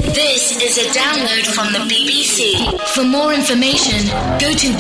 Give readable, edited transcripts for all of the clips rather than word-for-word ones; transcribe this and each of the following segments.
This is a download from the BBC. For more information, go to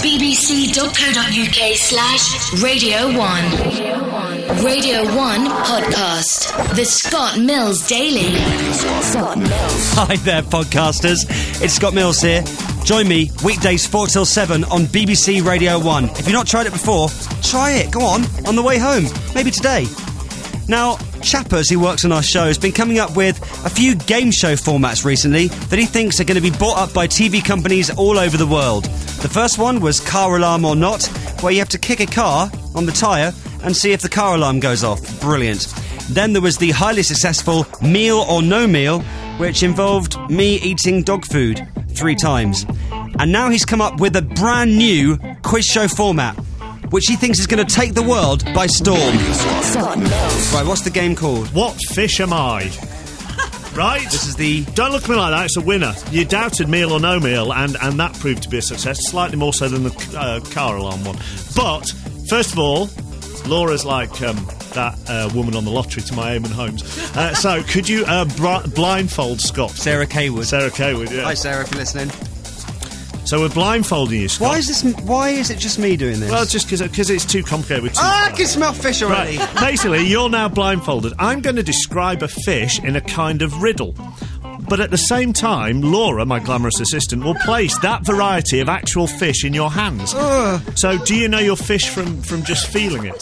bbc.co.uk/Radio 1. Radio 1 Podcast. The Scott Mills Daily. Scott Mills. Hi there, podcasters. It's Scott Mills here. Join me weekdays 4 till 7 on BBC Radio 1. If you've not tried it before, try it. Go on the way home. Maybe today. Now, Chappers, who works on our show, has been coming up with a few game show formats recently that he thinks are going to be bought up by TV companies all over the world. The first one was Car Alarm or Not, where you have to kick a car on the tyre and see if the car alarm goes off. Brilliant. Then there was the highly successful Meal or No Meal, which involved me eating dog food 3 times. And now he's come up with a brand new quiz show format, which he thinks is going to take the world by storm. Right, what's the game called? What fish am I? Right? This is the... Don't look at me like that, it's a winner. You doubted Meal or No Meal, and that proved to be a success, slightly more so than the car alarm one. But, first of all, Laura's like that woman on the lottery to my Eamon Holmes. So, could you blindfold Scott? Sarah Kaywood. Sarah Kaywood, yeah. Hi, Sarah, if you're listening. So we're blindfolding you, Scott. Why is it just me doing this? Well, just because it's too complicated with two I can smell fish already. Right. Basically, you're now blindfolded. I'm going to describe a fish in a kind of riddle. But at the same time, Laura, my glamorous assistant, will place that variety of actual fish in your hands. So do you know your fish from just feeling it?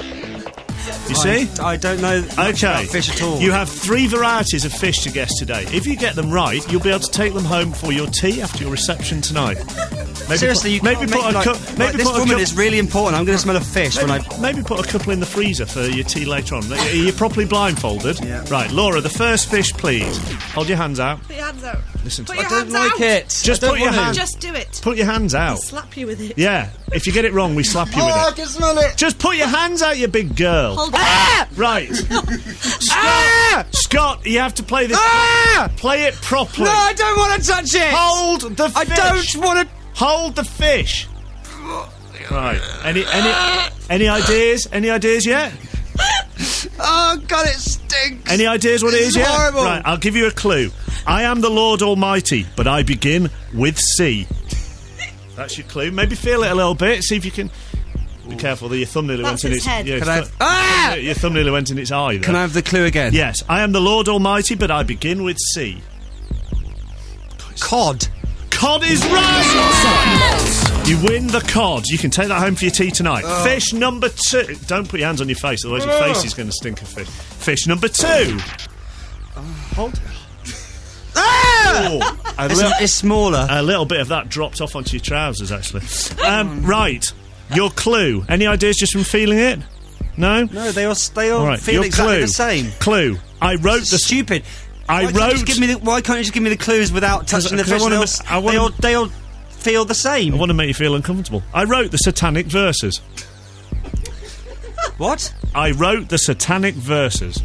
You see? I don't know much about fish at all. You have 3 varieties of fish to guess today. If you get them right, you'll be able to take them home for your tea after your reception tonight. Seriously, this woman is really important. I'm going to smell a fish Maybe put a couple in the freezer for your tea later on. Are you properly blindfolded? Yeah. Right, Laura, the first fish, please. Hold your hands out. Put your hands out. Listen to me. I don't like it. Just put your hands. Just do it. Put your hands out. I'll slap you with it. Yeah. If you get it wrong, we slap you with it. I can smell it. Just put your hands out, you big girl. Hold it. Right. Scott, you have to play this. Play it properly. No, I don't want to touch it. Hold the fish. I don't want to. Hold the fish. Right. Any ideas? Any ideas yet? Oh God, it stinks. Any ideas what it is yet? Horrible. Right. I'll give you a clue. I am the Lord Almighty, but I begin with C. That's your clue. Maybe feel it a little bit. See if you can. Be careful that your thumb nearly went in its head. Yeah, Can I have... your thumb nearly went in its eye there. Can I have the clue again? Yes. I am the Lord Almighty, but I begin with C. Cod. Cod is right! You win the cod. You can take that home for your tea tonight. Fish number 2. Don't put your hands on your face, otherwise your face is going to stink of fish. Fish number 2. Hold it. It's smaller. A little bit of that dropped off onto your trousers, actually. Right. Your clue. Any ideas just from feeling it? No? No, they all right. feel Your exactly clue. the same. Clue. I wrote the... Stupid. Why can't you just give me the clues without touching the fish? They all feel the same. I want to make you feel uncomfortable. I wrote the satanic verses. What? I wrote the satanic verses.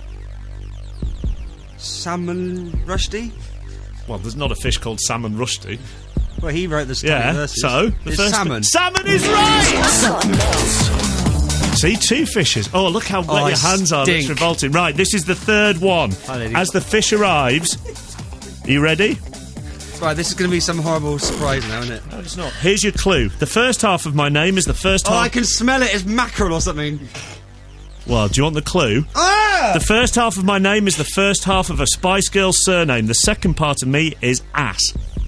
Salmon Rushdie? Well, there's not a fish called Salmon Rushdie. Well, he wrote the satanic verses. So the first salmon. Salmon is right! See, 2 fishes. Oh, look how wet your hands are. That's revolting. Right, this is the 3rd one. As the fish arrives... Are you ready? Right, this is going to be some horrible surprise now, isn't it? No, it's not. Here's your clue. The first half of my name is the first half... I can smell it. It's mackerel or something. Well, do you want the clue? The first half of my name is the first half of a Spice Girls surname. The second part of me is ass.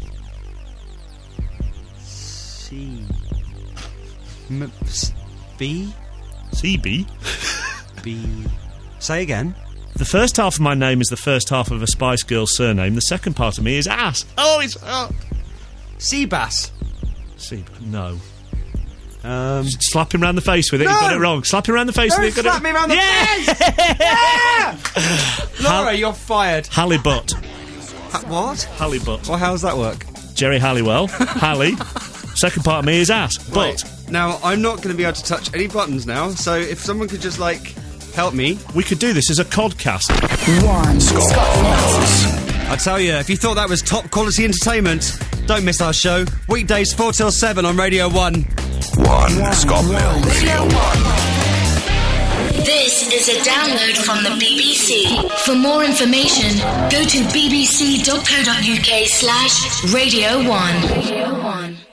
B? CB? B. Say again. The first half of my name is the first half of a Spice Girls surname. The second part of me is ass. Oh, it's... Sea bass. No. Slap him round the face with it. No! You got it wrong. Slap him round the face with it. Slap me round the face! Yeah! Laura, you're fired. Halibut. What? Halibut. Well, how does that work? Jerry Halliwell. Hallie. Second part of me is ass. But... Right. Now, I'm not going to be able to touch any buttons now, so if someone could just, help me. We could do this as a codcast. 1 Scott Mills. I tell you, if you thought that was top quality entertainment, don't miss our show. Weekdays 4 till 7 on Radio 1. 1 Scott Mills. Radio 1. This is a download from the BBC. For more information, go to bbc.co.uk/Radio 1.